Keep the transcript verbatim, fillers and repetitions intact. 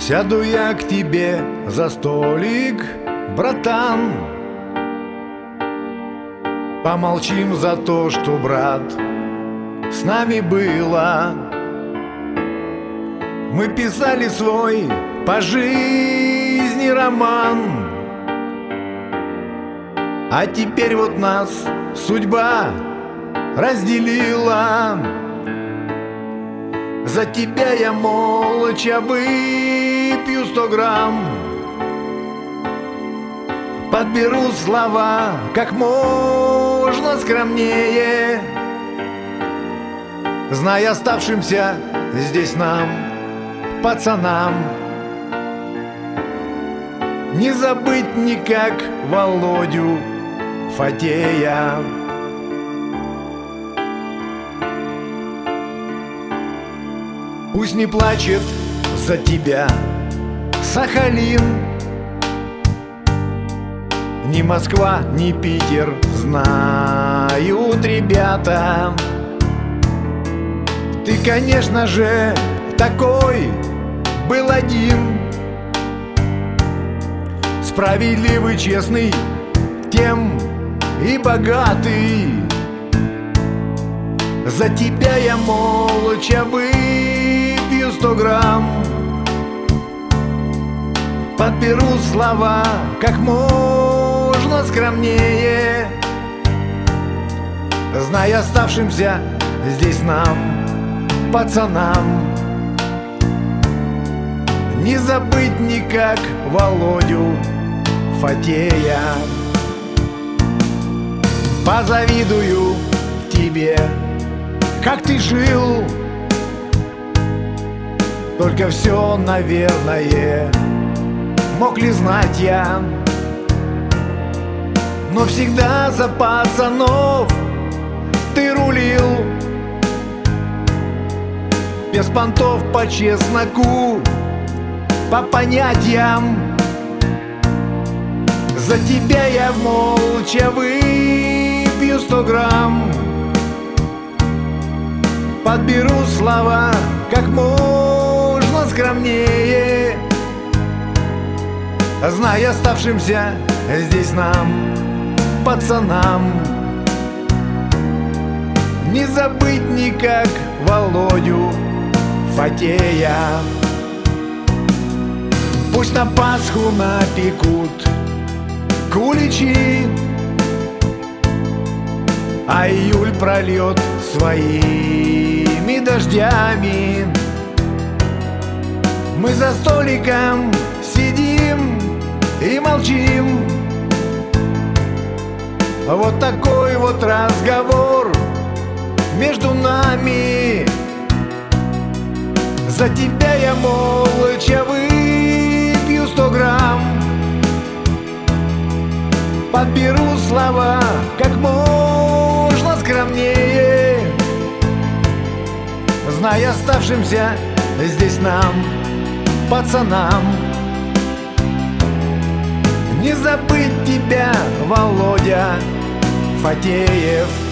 Сяду я к тебе за столик, братан. Помолчим за то, что, брат, с нами было. Мы писали свой по жизни роман, а теперь вот нас судьба разделила. За тебя я молча выпью сто грамм, подберу слова как можно скромнее, зная оставшимся здесь нам, пацанам, не забыть никак Володю Фатея. Пусть не плачет за тебя Сахалин, ни Москва, ни Питер, знают ребята. Ты, конечно же, такой был один, справедливый, честный, тем и богатый. За тебя я молча выпью сто грамм, подберу слова как можно скромнее, зная оставшимся здесь нам, пацанам, не забыть никак Володю Фатея. Позавидую тебе, как ты жил, только все, наверное, мог ли знать я. Но всегда за пацанов ты рулил, без понтов, по чесноку, по понятиям. За тебя я молча выпью сто грамм, подберу слова как можно скромнее, зная оставшимся здесь нам, пацанам, не забыть никак Володю Фатея. Пусть на Пасху напекут куличи, а июль прольет своими дождями. Мы за столиком сидим и молчим. Вот такой вот разговор между нами. За тебя я молча выпью сто грамм, подберу слова как можно скромнее, зная оставшимся здесь нам, пацанам, не забыть тебя, Володя Фатеев.